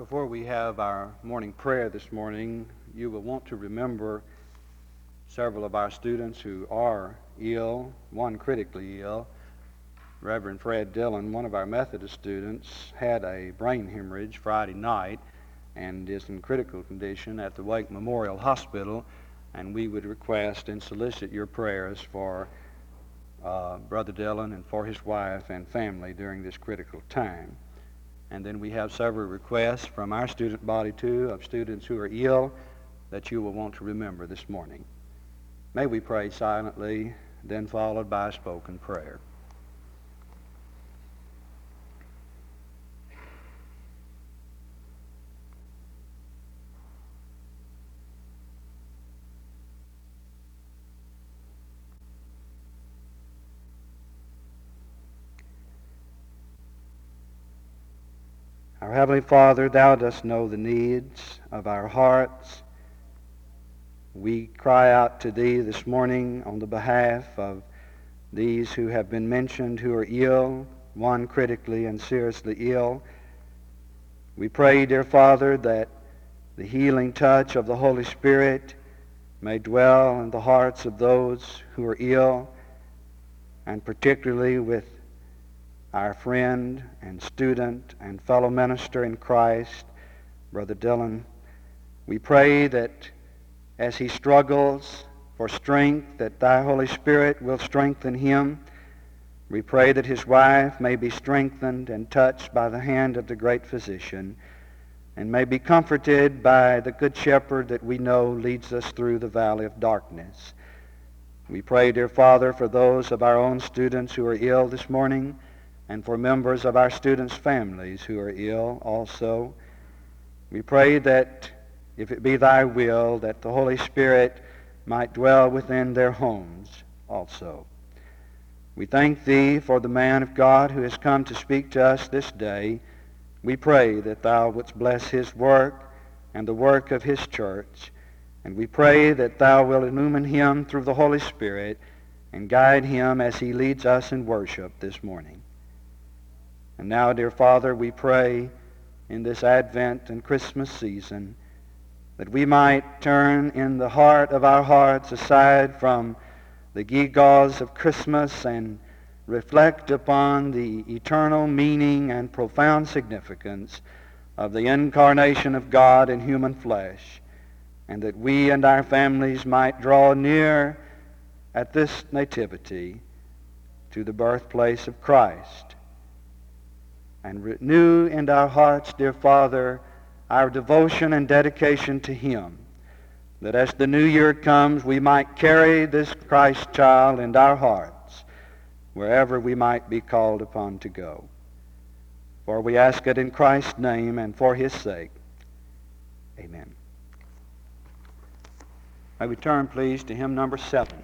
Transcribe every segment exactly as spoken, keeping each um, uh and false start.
Before we have our morning prayer this morning, you will want to remember several of our students who are ill, one critically ill. Reverend Fred Dillon, one of our Methodist students, had a brain hemorrhage Friday night and is in critical condition at the Wake Memorial Hospital, and we would request and solicit your prayers for uh, Brother Dillon and for his wife and family during this critical time. And then we have several requests from our student body, too, of students who are ill that you will want to remember this morning. May we pray silently, then followed by a spoken prayer. Our Heavenly Father, Thou dost know the needs of our hearts. We cry out to Thee this morning on the behalf of these who have been mentioned who are ill, one critically and seriously ill. We pray, dear Father, that the healing touch of the Holy Spirit may dwell in the hearts of those who are ill, and particularly with our friend and student and fellow minister in Christ, Brother Dillon. We pray that as he struggles for strength, that Thy Holy Spirit will strengthen him. We pray that his wife may be strengthened and touched by the hand of the great physician, and may be comforted by the good shepherd that we know leads us through the valley of darkness. We pray, dear Father, for those of our own students who are ill this morning, and for members of our students' families who are ill also. We pray that, if it be Thy will, that the Holy Spirit might dwell within their homes also. We thank Thee for the man of God who has come to speak to us this day. We pray that Thou wouldst bless his work and the work of his church, and we pray that Thou wilt illumine him through the Holy Spirit and guide him as he leads us in worship this morning. And now, dear Father, we pray in this Advent and Christmas season that we might turn in the heart of our hearts aside from the gewgaws of Christmas and reflect upon the eternal meaning and profound significance of the incarnation of God in human flesh, and that we and our families might draw near at this nativity to the birthplace of Christ, and renew in our hearts, dear Father, our devotion and dedication to Him, that as the new year comes, we might carry this Christ child in our hearts wherever we might be called upon to go. For we ask it in Christ's name and for His sake. Amen. May we turn, please, to hymn number seven.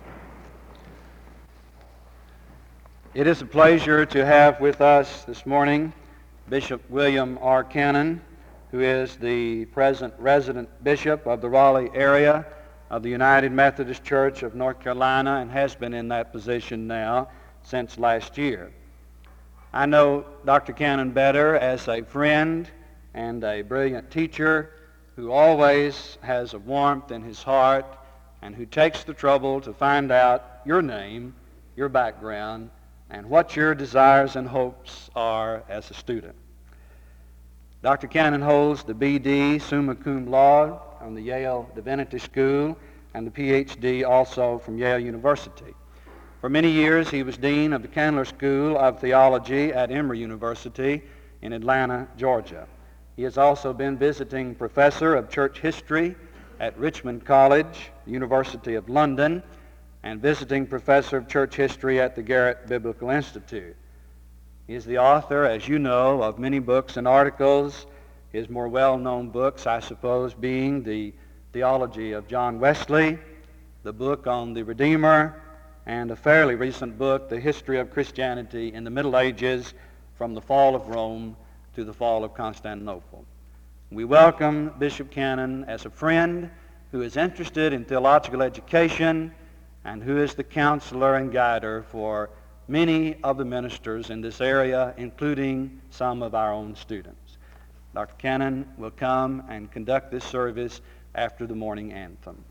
It is a pleasure to have with us this morning Bishop William R. Cannon, who is the present resident bishop of the Raleigh area of the United Methodist Church of North Carolina, and has been in that position now since last year. I know Doctor Cannon better as a friend and a brilliant teacher who always has a warmth in his heart and who takes the trouble to find out your name, your background, and what your desires and hopes are as a student. Doctor Cannon holds the B D summa cum laude from the Yale Divinity School and the P H D also from Yale University. For many years he was dean of the Candler School of Theology at Emory University in Atlanta, Georgia. He has also been visiting professor of church history at Richmond College, University of London, and visiting professor of church history at the Garrett Biblical Institute. He is the author, as you know, of many books and articles, his more well-known books, I suppose, being the Theology of John Wesley, the book on the Redeemer, and a fairly recent book, The History of Christianity in the Middle Ages, from the fall of Rome to the fall of Constantinople. We welcome Bishop Cannon as a friend who is interested in theological education and who is the counselor and guider for many of the ministers in this area, including some of our own students. Doctor Cannon will come and conduct this service after the morning anthem.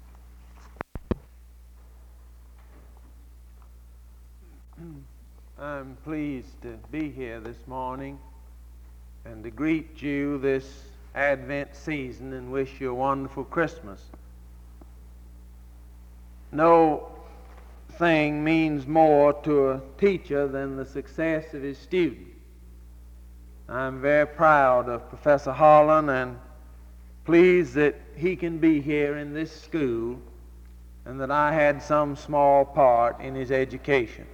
I'm pleased to be here this morning and to greet you this Advent season and wish you a wonderful Christmas. No thing means more to a teacher than the success of his student. I'm very proud of Professor Holland and pleased that he can be here in this school and that I had some small part in his education.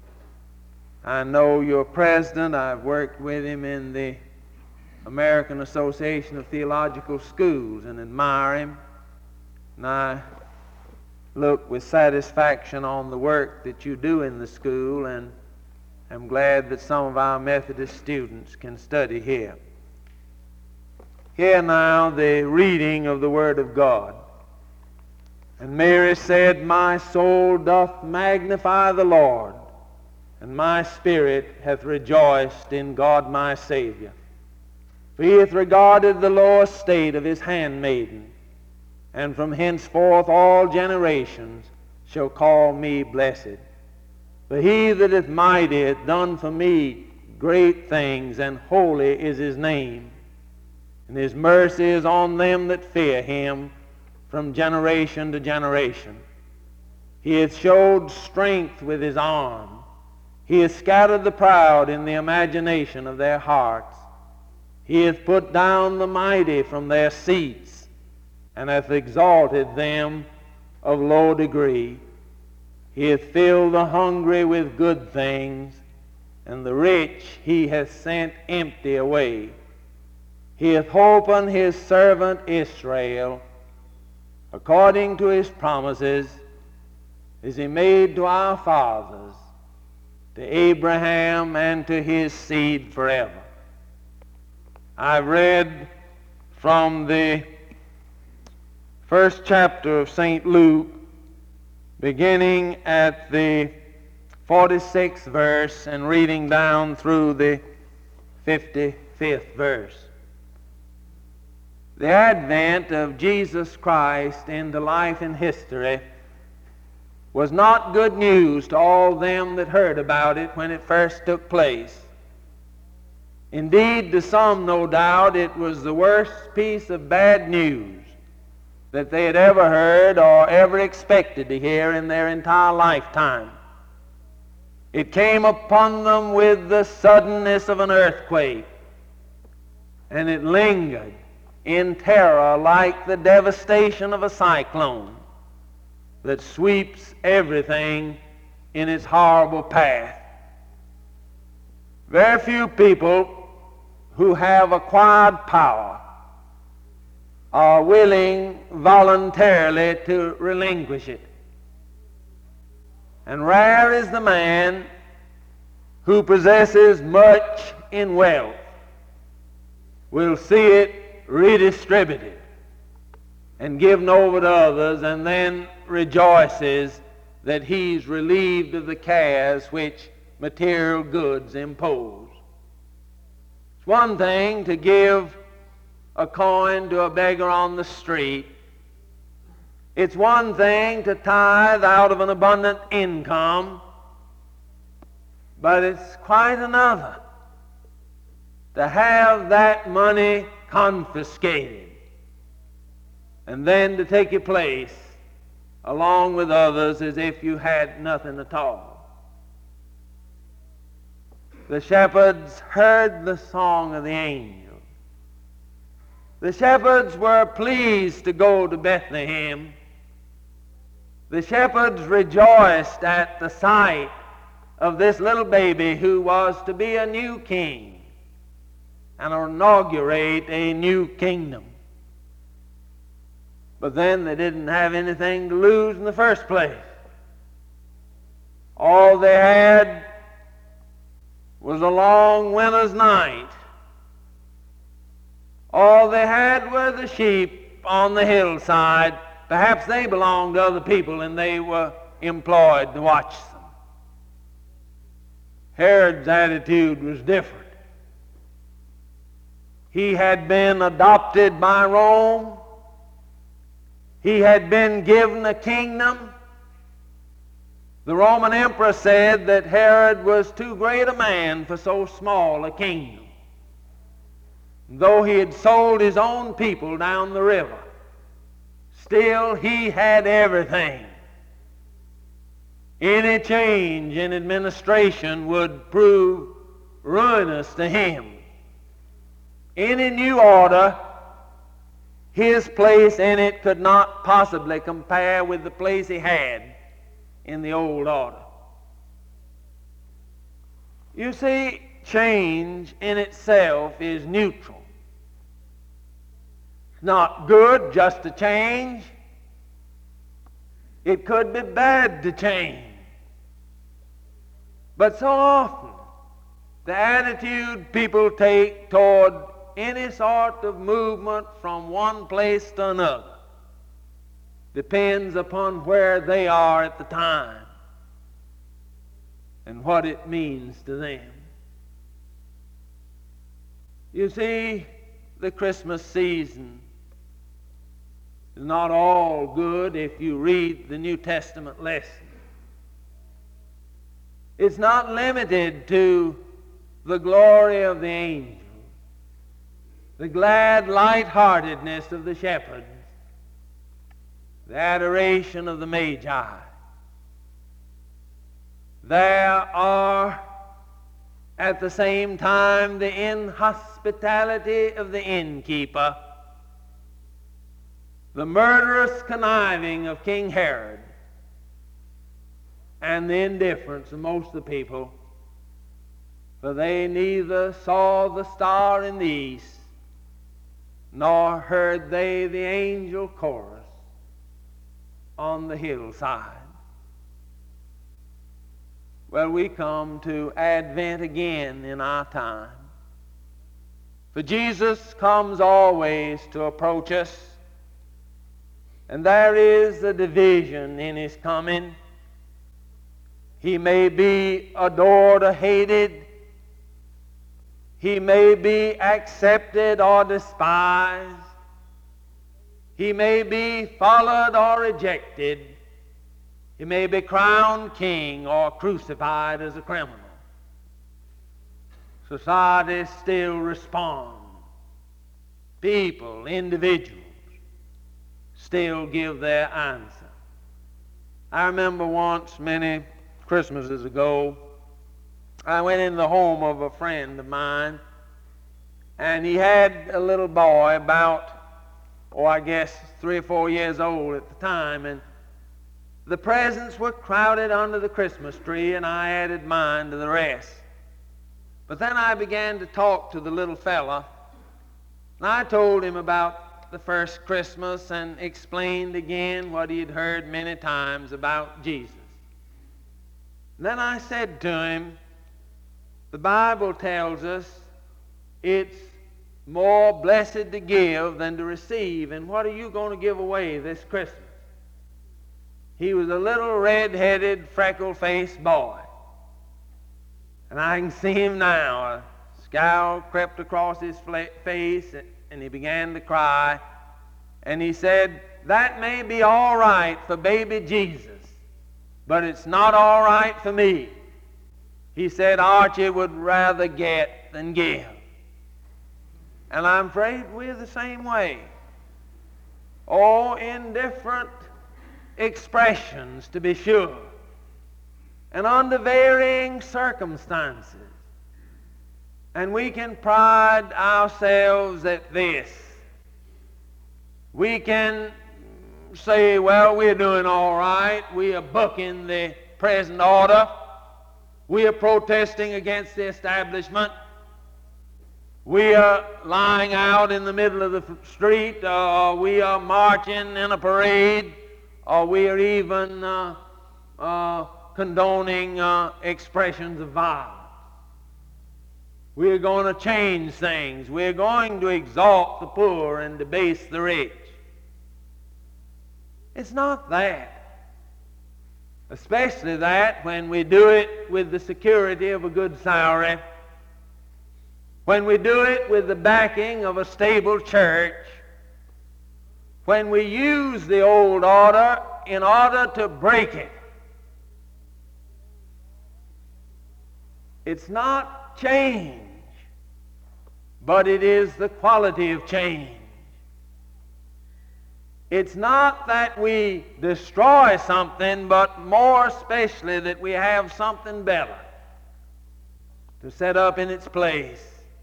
I know your president. I've worked with him in the American Association of Theological Schools and admire him. And I look with satisfaction on the work that you do in the school, and I'm glad that some of our Methodist students can study here. Hear now the reading of the Word of God. And Mary said, My soul doth magnify the Lord, and my spirit hath rejoiced in God my Savior. For he hath regarded the low estate of his handmaiden, and from henceforth all generations shall call me blessed. For he that is mighty hath done for me great things, and holy is his name. And his mercy is on them that fear him from generation to generation. He hath showed strength with his arm. He hath scattered the proud in the imagination of their hearts. He hath put down the mighty from their seats, and hath exalted them of low degree. He hath filled the hungry with good things, and the rich he hath sent empty away. He hath holpen his servant Israel, according to his promises, as he made to our fathers, to Abraham and to his seed forever. I've read from the first chapter of Saint Luke, beginning at the forty-sixth verse and reading down through the fifty-fifth verse. The advent of Jesus Christ into life and history was not good news to all them that heard about it when it first took place. Indeed, to some, no doubt, it was the worst piece of bad news that they had ever heard or ever expected to hear in their entire lifetime. It came upon them with the suddenness of an earthquake, and it lingered in terror like the devastation of a cyclone that sweeps everything in its horrible path. Very few people who have acquired power are willing voluntarily to relinquish it. And rare is the man who possesses much in wealth will see it redistributed and given over to others, and then rejoices that he's relieved of the cares which material goods impose. It's one thing to give a coin to a beggar on the street. It's one thing to tithe out of an abundant income, but it's quite another to have that money confiscated and then to take your place along with others as if you had nothing at all. The shepherds heard the song of the angel. The shepherds were pleased to go to Bethlehem. The shepherds rejoiced at the sight of this little baby who was to be a new king and inaugurate a new kingdom. But then they didn't have anything to lose in the first place. All they had was a long winter's night. All they had were the sheep on the hillside. Perhaps they belonged to other people and they were employed to watch them. Herod's attitude was different. He had been adopted by Rome. He had been given a kingdom. The Roman emperor said that Herod was too great a man for so small a kingdom. Though he had sold his own people down the river, still he had everything. Any change in administration would prove ruinous to him. Any new order, his place in it could not possibly compare with the place he had in the old order. You see, change in itself is neutral. It's not good just to change. It could be bad to change. But so often, the attitude people take toward any sort of movement from one place to another depends upon where they are at the time and what it means to them. You see, the Christmas season is not all good if you read the New Testament lesson. It's not limited to the glory of the angels, the glad lightheartedness of the shepherds, the adoration of the Magi. There are at the same time the inhospitality of the innkeeper, the murderous conniving of King Herod, and the indifference of most of the people, for they neither saw the star in the east, nor heard they the angel chorus on the hillside. Well, we come to Advent again in our time. For Jesus comes always to approach us, and there is a division in his coming. He may be adored or hated. He may be accepted or despised. He may be followed or rejected. He may be crowned king or crucified as a criminal. Society still responds. People, individuals, still give their answer. I remember once, many Christmases ago, I went in the home of a friend of mine, and he had a little boy about, oh, I guess three or four years old at the time, and the presents were crowded under the Christmas tree, and I added mine to the rest. But then I began to talk to the little fella, and I told him about the first Christmas and explained again what he had heard many times about Jesus. And then I said to him, the Bible tells us it's more blessed to give than to receive, and what are you going to give away this Christmas? He was a little red-headed, freckle-faced boy. And I can see him now. A scowl crept across his face, and he began to cry. And he said, that may be all right for baby Jesus, but it's not all right for me. He said, Archie would rather get than give. And I'm afraid we're the same way. Oh, in different expressions, to be sure, and under varying circumstances. And we can pride ourselves at this. We can say, well, we're doing all right. We are bucking the present order. We are protesting against the establishment. We are lying out in the middle of the street, or we are marching in a parade, or we are even uh, uh, condoning uh, expressions of violence. We're going to change things. We're going to exalt the poor and debase the rich. It's not that. Especially that when we do it with the security of a good salary when we do it with the backing of a stable church, when we use the old order in order to break it. It's not change, but it is the quality of change. It's not that we destroy something, but more especially that we have something better to set up in its place.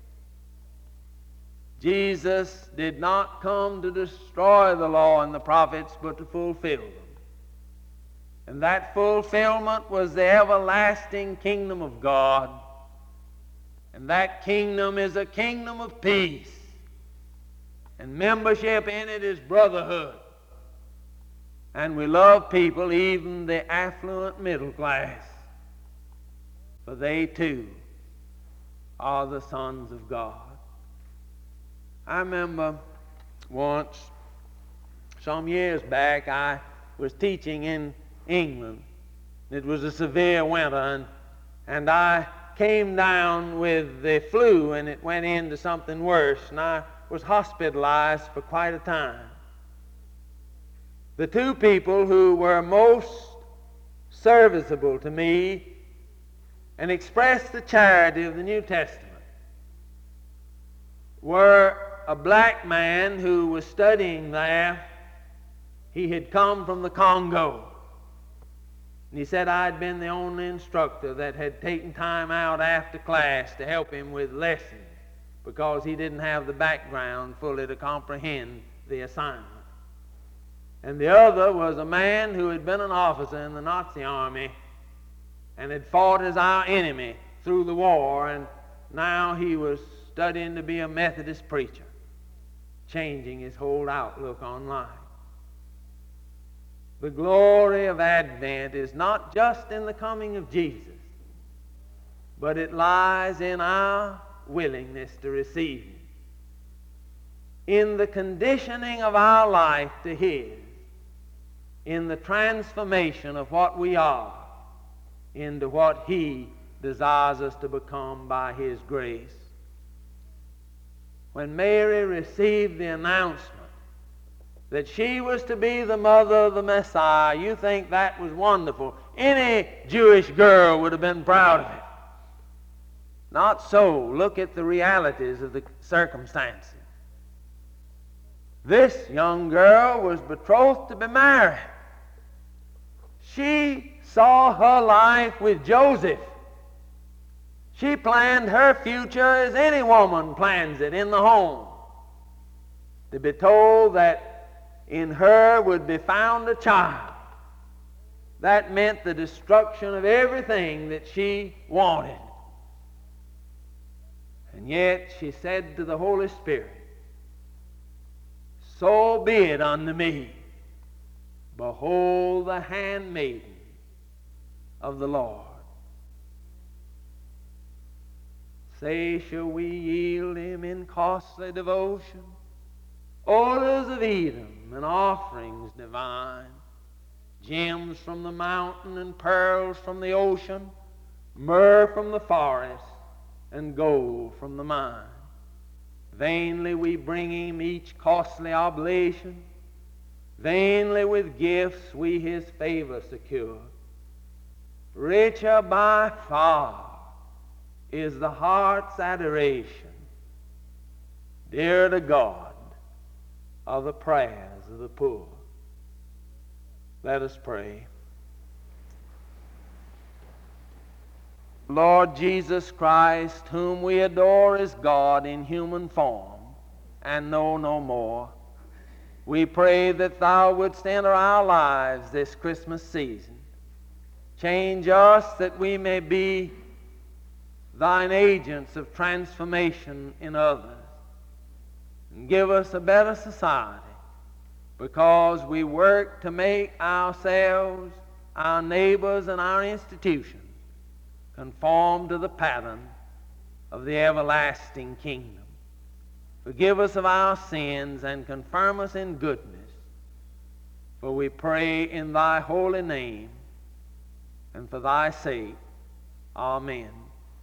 Jesus did not come to destroy the law and the prophets, but to fulfill them. And that fulfillment was the everlasting kingdom of God. And that kingdom is a kingdom of peace. And membership in it is brotherhood. And we love people, even the affluent middle class, for they too are the sons of God. I remember once, some years back, I was teaching in England. It was a severe winter, and, and I came down with the flu, and it went into something worse, and I was hospitalized for quite a time. The two people who were most serviceable to me and expressed the charity of the New Testament were a black man who was studying there. He had come from the Congo. And he said I'd been the only instructor that had taken time out after class to help him with lessons because he didn't have the background fully to comprehend the assignment. And the other was a man who had been an officer in the Nazi army and had fought as our enemy through the war, and now he was studying to be a Methodist preacher, changing his whole outlook on life. The glory of Advent is not just in the coming of Jesus, but it lies in our willingness to receive Him, in the conditioning of our life to His, in the transformation of what we are into what He desires us to become by His grace. When Mary received the announcement that she was to be the mother of the Messiah, you think that was wonderful. Any Jewish girl would have been proud of it. Not so. Look at the realities of the circumstances. This young girl was betrothed to be married. She saw her life with Joseph. She planned her future as any woman plans it in the home. To be told that in her would be found a child, that meant the destruction of everything that she wanted. And yet she said to the Holy Spirit, "So be it unto me. Behold the handmaiden of the Lord. Say, shall we yield Him in costly devotion, odors of Edom and offerings divine, gems from the mountain and pearls from the ocean, myrrh from the forest and gold from the mine. Vainly we bring Him each costly oblation, vainly with gifts we His favor secure. Richer by far is the heart's adoration, dear to God are the prayers of the poor." Let us pray. Lord Jesus Christ, whom we adore as God in human form and know no more, we pray that Thou wouldst enter our lives this Christmas season. Change us that we may be Thine agents of transformation in others. And give us a better society, because we work to make ourselves, our neighbors, and our institutions conform to the pattern of the everlasting kingdom. Forgive us of our sins and confirm us in goodness. For we pray in Thy holy name, and for Thy sake. Amen.